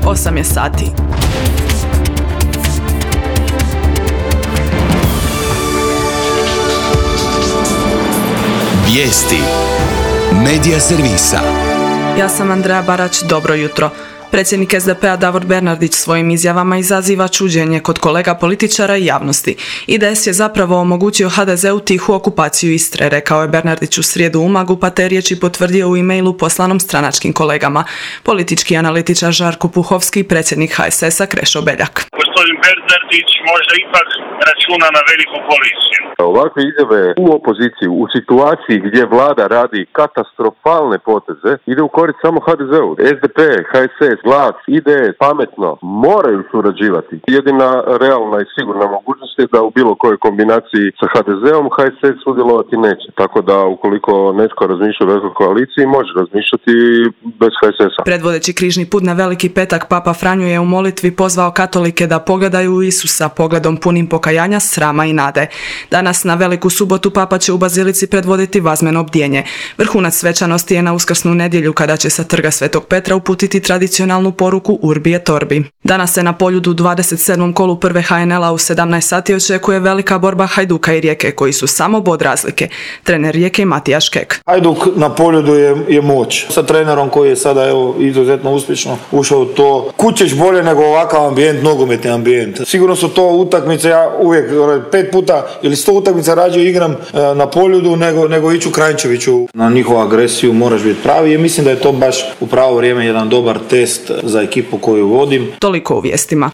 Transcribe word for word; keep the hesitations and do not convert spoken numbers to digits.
osam je sati. Vijesti Medija servisa. Ja sam Andreja Barać, dobro jutro. Predsjednik S D P-a Davor Bernardić svojim izjavama izaziva čuđenje kod kolega političara i javnosti. I D S je zapravo omogućio H D Z-u tihu okupaciju Istre, rekao je Bernardić u srijedu u Umagu, pa te riječi potvrdio u e-mailu poslanom stranačkim kolegama. Politički analitičar Žarko Puhovski i predsjednik H S S-a Krešo Beljak. Gospodin Bernardić možda ipak računa na veliku koaliciju. Ovakve izjave u opoziciji, u situaciji gdje vlada radi katastrofalne poteze, ide u korist samo H D Z-u. S D P, H S S, Glas, I D S, pametno, moraju surađivati. Jedina realna i sigurna mogućnost je da u bilo kojoj kombinaciji sa H D Z-om H S S sudjelovati neće. Tako da ukoliko netko razmišlja o velikoj koaliciji, može razmišljati bez H S S-a. Predvodeći križni put na Veliki petak, Papa Franjo je u molitvi pozvao katolike da pogledaju u Isusa pogledom punim pokajanja, srama i nade. Danas na Veliku subotu Papa će u Bazilici predvoditi vazmeno bdjenje. Vrhunac svečanosti je na uskrsnu nedjelju kada će sa trga Svetog Petra uputiti tradicionalnu poruku Urbi et Orbi. Danas se na Poljudu u dvadeset sedmom kolu prve H N L-a u sedamnaest sati očekuje velika borba Hajduka i Rijeke koji su samo bod razlike. Trener Rijeke Matija Škek. Hajduk na Poljudu je, je moć. Sa trenerom koji je sada evo, izuzetno uspješno ušao u to. Kud ćeš bolje nego ovakav ambijent, nogometni ambijent. Sigurno su to utakmice, ja uvijek pet puta ili sto utakmica rađe igram na Poljudu nego, nego iću Kranjčeviću. Na njihovu agresiju moraš biti pravi i mislim da je to baš u pravo vrijeme jedan dobar test za ekipu koju vodim. Toliko u vijestima.